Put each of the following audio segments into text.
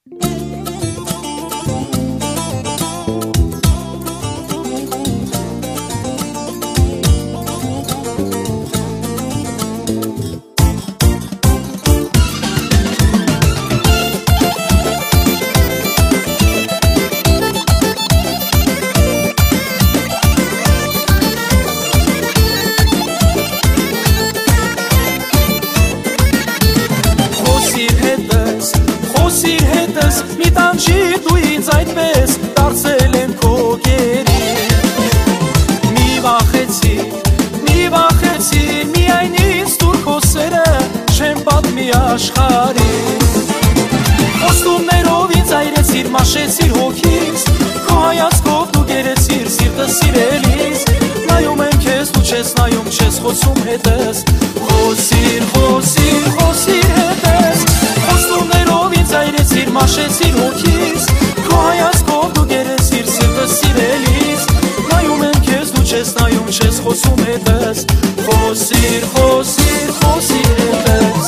Խոսիր հետս, մի տանջի դու ինձ այդպես, դարձել եմ քո գերի։ Մի վախեցի, միայն ինձ տուր քո սերը, չեմ պատմի աշխարհի։ Խոստումներով ինձ այրեցիր, մաշեցիր հոգիս, քո հայացքով դու գերեցիր սիրտը սիրելիս։ Նայում եմ քեզ, դու չես նայում, չես խոսում հետս, խոսիր հետս։ Խոստումներով ինձ այրեցիր, մաշեցիր հոգիս, քո հայացքով դու գերեցիր սիրտը սիրելիս։ Նայում եմ քեզ, դու չես նայում, չես խոսում հետս, խոսիր հետս։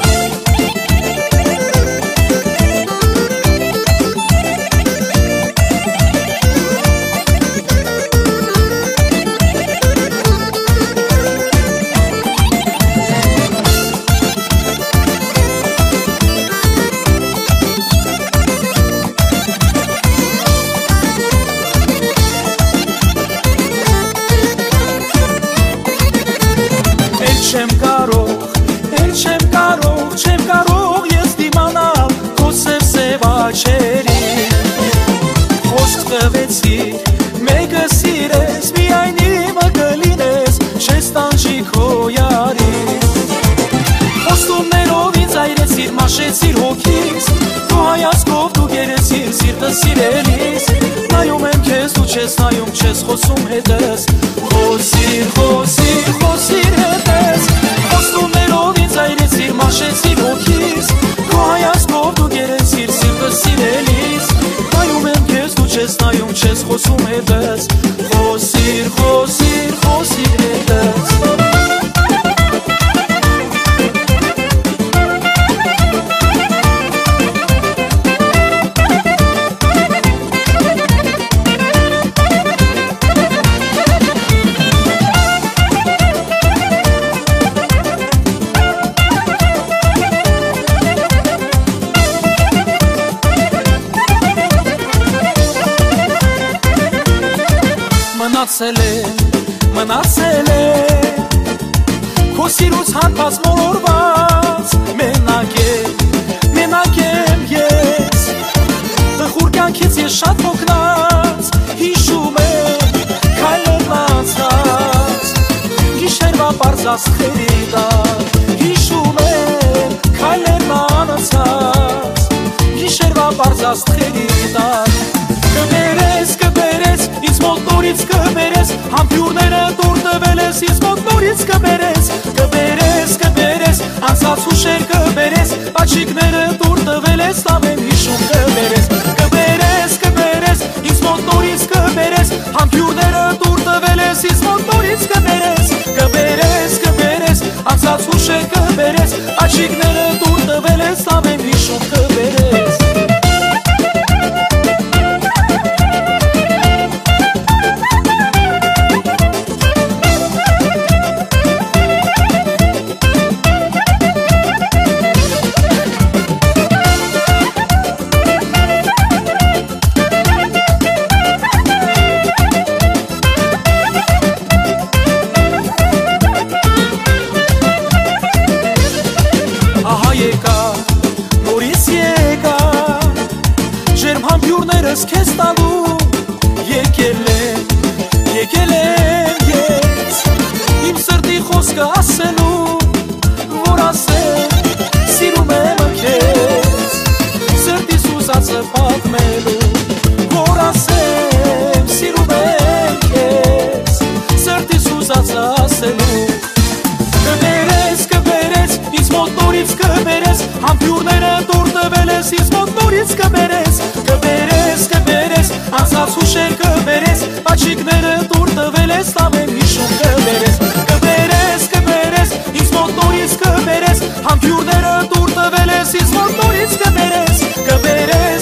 Չեմ կարող ես դիմանալ քո սև աչերի։ Խոսք տվեցիր, մեկը սիրես, միայն իմը կլինես, չես տանջի քո յարին։ Խոստումներով ինձ այրեցիր, մաշեցիր հոգիս, քո հայացքով դու գերեցիր սիրտը սիրելիս։ Նայում եմ քեզ, դու չես նայում, չես խոսում հետս, խոսիր հետս։ Խոստումներով ինձ այրեցիր, մաշեցիր հոգիս, քո հայացքով դու գերեցիր սիրտը սիրելիս։ Նայում եմ քեզ, դու չես նայում, չես խոսում հետս, խոսիր հետս։ Մնացել է քո սիրուց հատված մոլորված, մենակ եմ ես, տխուր կյանքից ես շատ հոգնած, հիշում եմ քայլերն անցած, գիշերվա պարզ աստղերի տակ, հիշում եմ քայլերն անցած, գիշերվա պարզ աստղերի տակ։ Կբերես, ինձ մոտ նորից կբերես, համբյուրները դուր տվել ես, ինձ մոտ նորից կբերես, անցած հուշեր կբերես, աչիկները դուր տվել ես, ամեն հիշում կբերես, ինձ մոտ նորից կբերես, համբյուրները դուր տվել ես, ինձ մոտ նորից կբերես, անցած հուշեր կբերես, աչիկները դուր տվել ես, ամեն հիշում կբերես։ Քեզ տալու եկել եմ ես, իմ սրտի խոսքը ասելու, որ ասեմ սիրում եմ քեզ, սրտիս ուզածը պատմելու, որ ասեմ սիրում եմ քեզ, սրտիս ուզածը ասելու։ Կբերես, ինձ մոտ նորից կբերես, համբյուրները դուր տվել ես, ինձ մոտ նորից կբերես, անցած հուշեր կբերես, աչիկները դուր տվել ես, ամեն հիշում կբերես, ինձ մոտ նորից կբերես, համբյուրները դուր տվել ես, ինձ մոտ նորից կբերես,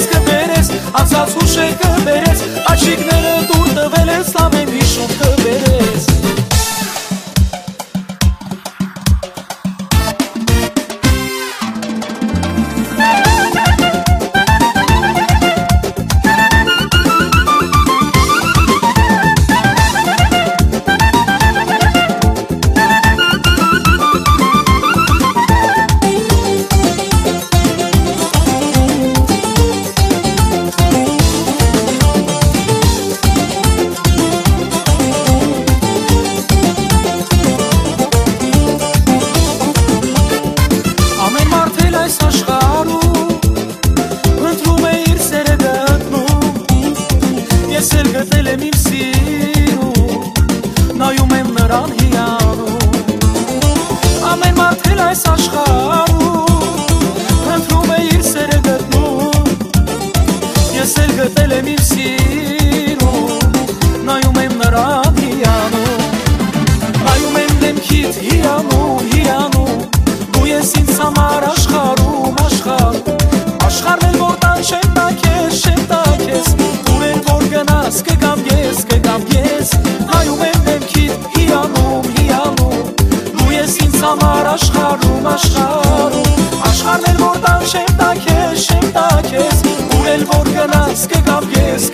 ես էլ գտել եմ իմ սիրուն, նայում եմ նրան հիանում, նայում եմ դեմքիդ հիանում, հիանում, դու ես ինձ համար աշխարհում, աշխարհ, աշխարհն էլ որ տան չեմ տակես, չեմ տակես, դուր էլ որ գնաս կգամ ես, նայում եմ դեմքիդ հիանում, հիանում, դու ես ինձ համար աշխարհում, աշխարհում, աշխարհն էլ որ տան չեմ տակես, չեմ տակես, դուր էլ որ գնաս կգամ ես,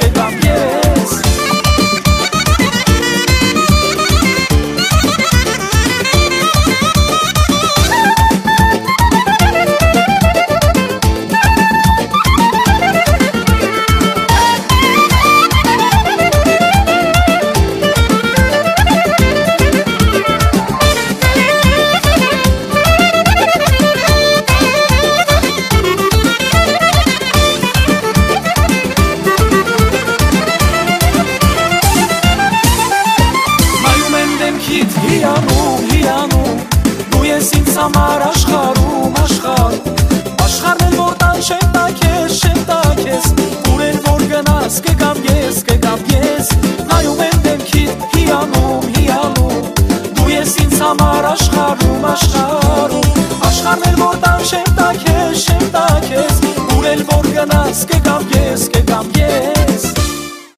հիանում, հիանում, դու ես ինձ համար աշխարհում, աշխարհ, աշխարհն էլ որ տան չեմ տակես, չեմ տակես, դուր էլ որ գնաս կգամ ես, նայում եմ դեմքիդ հիանում, հիանում, դու ես ինձ համար աշխարհում, աշխարհ